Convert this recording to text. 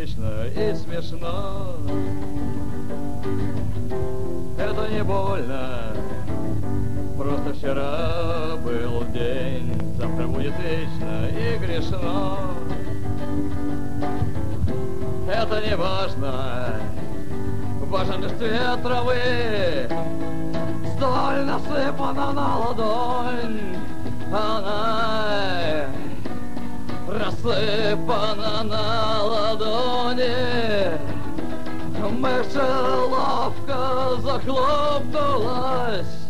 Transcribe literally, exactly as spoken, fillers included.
эстетично и смешно. Это не больно, просто вчера был день, завтра будет вечно и грешно. Это не важно, важен лишь цвет травы, столь насыпана на ладонь, она рассыпана на ладони. Мышеловка захлопнулась,